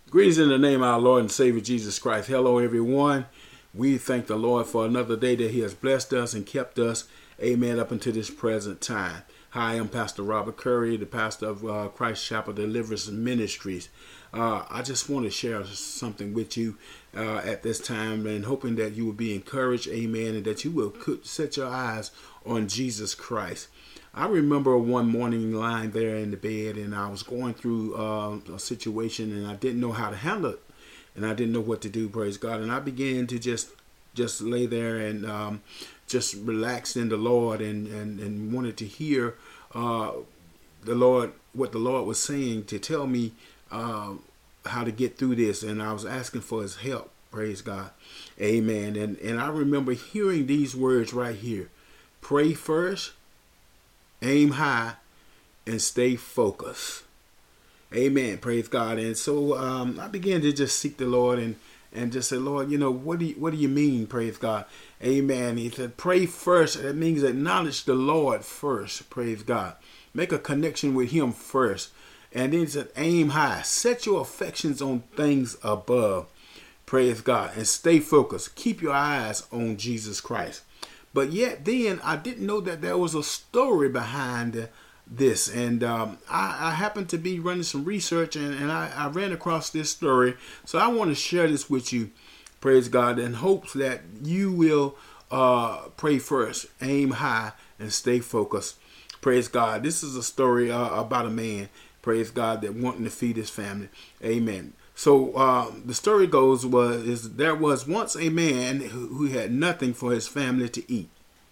Greetings in the name of our Lord and Savior Jesus Christ. Hello, everyone. We thank the Lord for another day that He has blessed us and kept us, amen, up until this present time. Hi, I'm Pastor Robert Curry, the pastor of Christ Chapel Deliverance Ministries. I just want to share something with you at this time, and hoping that you will be encouraged, amen, and that you will set your eyes on Jesus Christ. I remember one morning lying there in the bed, and I was going through a situation, and I didn't know how to handle it, and I didn't know what to do, praise God. And I began to just lay there and just relax in the Lord, and wanted to hear the Lord, what the Lord was saying to tell me how to get through this. And I was asking for His help, praise God, amen. And I remember hearing these words right here: pray first, aim high, and stay focused. Amen. Praise God. And so I began to just seek the Lord and just say, Lord, what do you mean? Praise God. Amen. He said, pray first. That means acknowledge the Lord first. Praise God. Make a connection with Him first. And then he said, aim high. Set your affections on things above. Praise God. And stay focused. Keep your eyes on Jesus Christ. But yet then I didn't know that there was a story behind this. And I happened to be running some research, and I ran across this story. So I want to share this with you, praise God, in hopes that you will pray first, aim high, and stay focused. Praise God. This is a story about a man, praise God, that wanting to feed his family. Amen. So the story goes there was once a man who had nothing for his family to eat.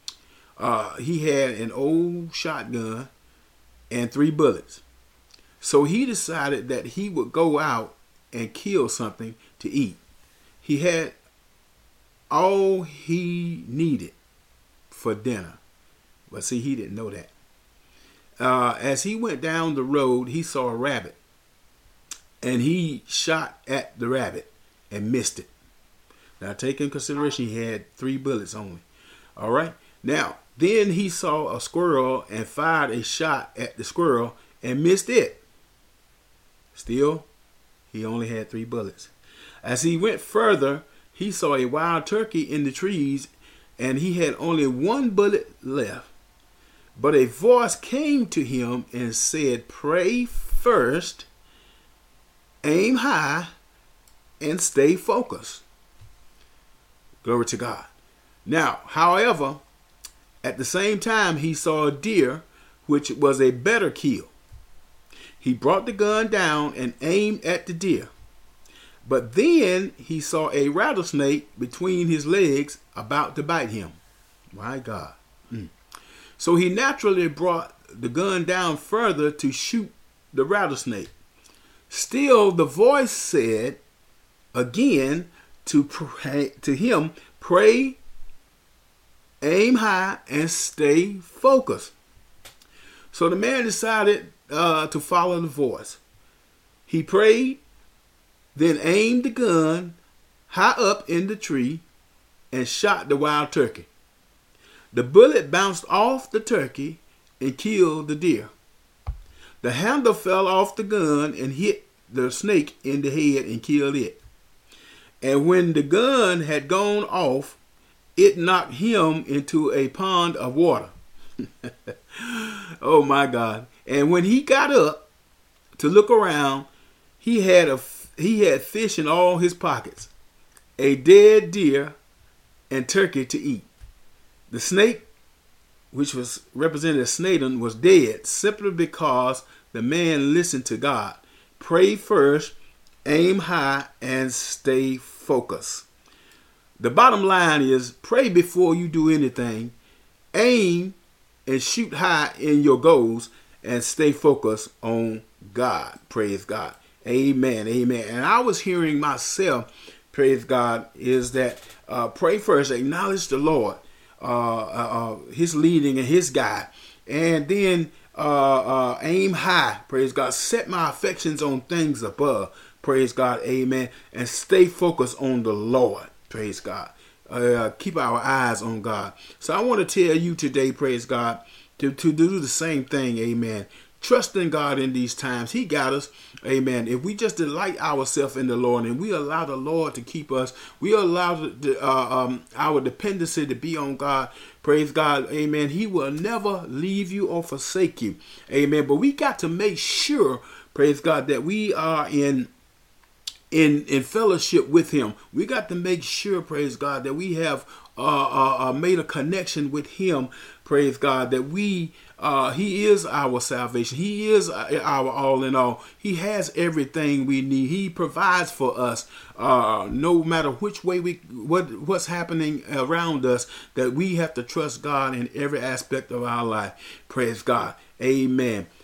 He had an old shotgun and 3 bullets. So he decided that he would go out and kill something to eat. He had all he needed for dinner. But see, he didn't know that. As he went down the road, he saw a rabbit. And he shot at the rabbit and missed it. Now, take in consideration, he had 3 bullets only. All right. Now, then he saw a squirrel and fired a shot at the squirrel and missed it. Still, he only had 3 bullets. As he went further, he saw a wild turkey in the trees, and he had only 1 bullet left. But a voice came to him and said, pray first, aim high, and stay focused. Glory to God. Now, however, at the same time, he saw a deer, which was a better kill. He brought the gun down and aimed at the deer. But then he saw a rattlesnake between his legs about to bite him. My God. So he naturally brought the gun down further to shoot the rattlesnake. Still, the voice said again to him, pray, aim high, and stay focused. So the man decided to follow the voice. He prayed, then aimed the gun high up in the tree and shot the wild turkey. The bullet bounced off the turkey and killed the deer. The handle fell off the gun and hit the snake in the head and killed it. And when the gun had gone off, it knocked him into a pond of water. Oh my God. And when he got up to look around, he had fish in all his pockets, a dead deer and turkey to eat. The snake, which was represented as Snaden, was dead simply because the man listened to God. Pray first, aim high, and stay focused. The bottom line is, pray before you do anything. Aim and shoot high in your goals, and stay focused on God. Praise God. Amen. Amen. And I was hearing myself, praise God, is that pray first, acknowledge the Lord, His leading and His guide, and then aim high, praise God, set my affections on things above, praise God, amen, and stay focused on the Lord, praise God. Keep our eyes on God. So I want to tell you today, praise God, to do the same thing, amen, Trust in God in these times. He got us. Amen. If we just delight ourselves in the Lord and we allow the Lord to keep us, we allow our dependency to be on God. Praise God. Amen. He will never leave you or forsake you. Amen. But we got to make sure, praise God, that we are in fellowship with him. We got to make sure, praise God, that we have made a connection with him. Praise God, that he is our salvation. He is our all in all. He has everything we need. He provides for us, no matter which way what's happening around us, that we have to trust God in every aspect of our life. Praise God. Amen.